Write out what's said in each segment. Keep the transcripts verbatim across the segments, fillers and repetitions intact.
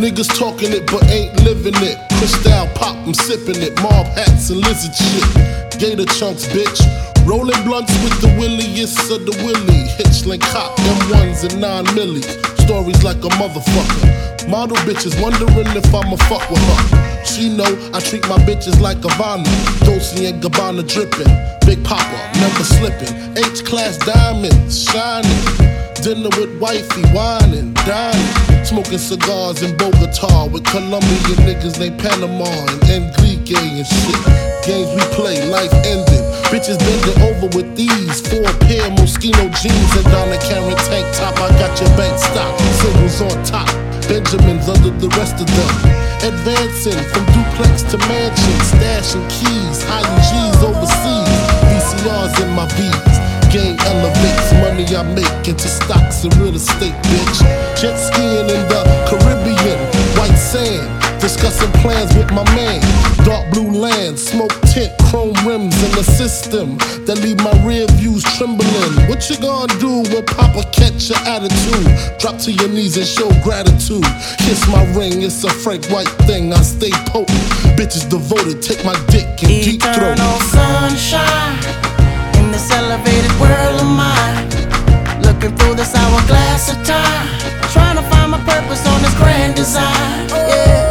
Niggas talking it but ain't living it. Cristal pop, I'm sipping it. Mob hats and lizard shit. Gator chunks, bitch. Rolling blunts with the williest of the willy. Hitchlink cop, M ones and nine milli. Stories like a motherfucker. Model bitches wondering if I'ma fuck with her. She know I treat my bitches like Havana. Dolce and Gabbana dripping. Big Papa, never slipping. H-class diamonds shining. Dinner with wifey, whining, dining. Smoking cigars in Bogota with Colombian niggas named Panama and Enrique and shit. Games we play, life ended. Bitches bending over with these four pair Moschino jeans and Donna Karen tank top. I got your bank stock, singles on top. Benjamins under the rest of them. Advancing from duplex to mansion, stashing keys, hiding G's overseas. V C Rs in my V's. Game elevates money I make into stocks and real estate, bitch. Jet skiing in the Caribbean, white sand. Discussing plans with my man. Dark blue land, smoke tint, chrome rims in the system that leave my rear views trembling. What you gonna do when Papa catch your attitude? Drop to your knees and show gratitude. Kiss my ring, it's a Frank White thing. I stay potent. Bitches devoted, take my dick and deep throat. Eternal sunshine in this elevated world of mine. Looking through this hourglass of time, trying to find my purpose on this grand design. Yeah.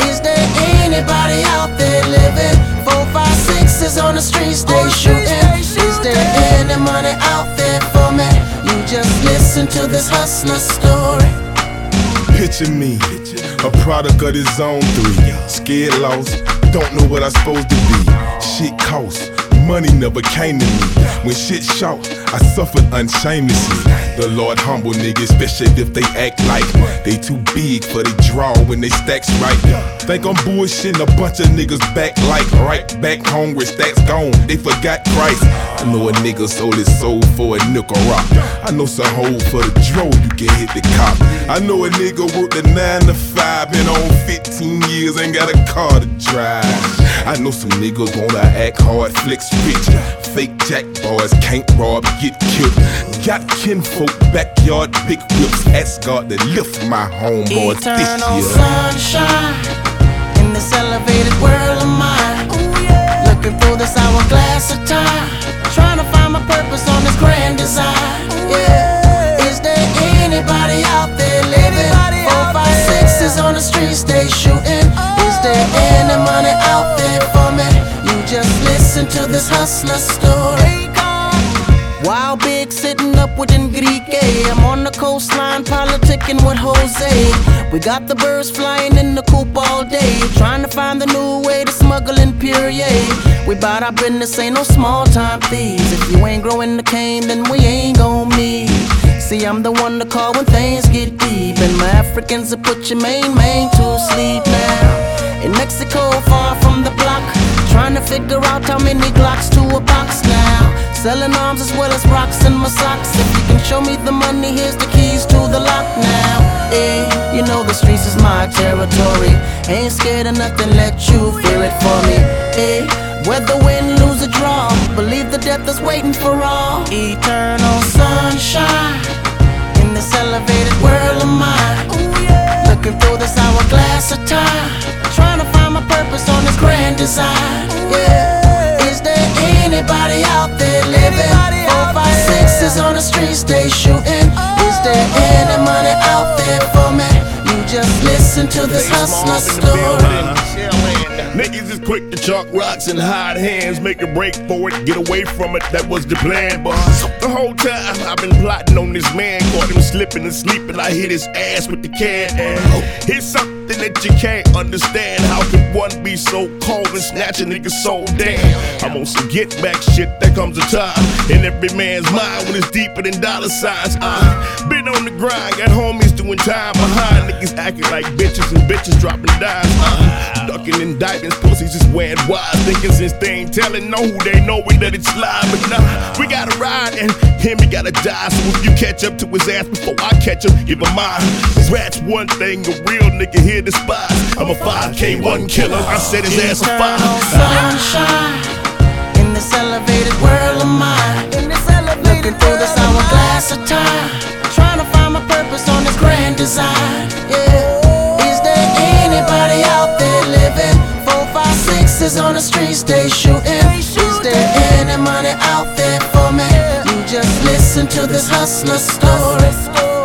Anybody out there living? Four, five, sixes on the streets they shooting. Is there any money out there for me? You just listen to this hustler story. Picture me, a product of this zone three. Scared, lost, don't know what I'm supposed to be. Shit costs, money never came to me. When shit shout, I suffered unshamelessly. The Lord humble niggas, especially if they act like they too big for they draw when they stacks right. Think I'm bullshitting a bunch of niggas back like right back home where stacks gone. They forgot Christ. I know a nigga sold his soul for a nickel rock. I know some hoe for the dro, you can hit the cop. I know a nigga worked a nine to five, been on fifteen years, ain't got a car to drive. I know some niggas wanna act hard, flex rich. Fake jack boys can't rob, get killed. Got kinfolk, backyard, big whips. Ask God to lift my homeboys this year. Eternal sunshine in this elevated world of mine. Looking through this hourglass of time, trying to find my purpose on this grand design. Yeah. Is there anybody out there living? Four, five, sixes on the streets they shooting. Is there any money out there for me? You just listen to this hustler story. Wild big sitting up with Enrique. I'm on the coastline politicking with Jose. We got the birds flying in the coop all day, trying to find the new way to smuggle in Perrier. We bout our business, ain't no small time thieves. If you ain't growing the cane, then we ain't gon' meet. See, I'm the one to call when things get deep, and my Africans will put your main main to sleep now. In Mexico, far from the block, trying to figure out how many Glocks to a box now. Selling arms as well as rocks in my socks. If you can show me the money, here's the keys to the lock now. Hey, you know the streets is my territory. Ain't scared of nothing, let you fear it for me. Hey, whether win, lose or draw, believe the death is waiting for all. Eternal sunshine in this elevated world of mine. Looking through this hourglass of time, trying to find my purpose on this grand design. Yeah. Is there anybody out there living? Four, five, sixes on the streets they shooting. Is there any money out there for me? You just listen to this hustler story. Niggas is quick to chuck rocks and hide hands, make a break for it, get away from it, that was the plan. But the whole time I've been plotting on this man, caught him slipping and sleeping, I hit his ass with the can. And here's something that you can't understand. How could one be so cold and snatch a nigga so damn? I'm on some get back shit, there comes a time in every man's mind when it's deeper than dollar signs. I've been on the grind, got homies doing time behind niggas acting like bitches and bitches dropping dimes. Uh, ducking indictments, pussies is wearing wise, thinking since they ain't telling no who they know we let it slide. But nah, we gotta ride and him he gotta die. So if you catch up to his ass before I catch him, give him mine. Cause that's one thing a real nigga here despise. I'm a five K one killer, I set his ass on fire. Sunshine in this elevated world of mine. Looking through this hourglass of time, trying to find my purpose on this grand design. Yeah. Is there they shooting? Is there any money out there for me? You just listen to this hustler story.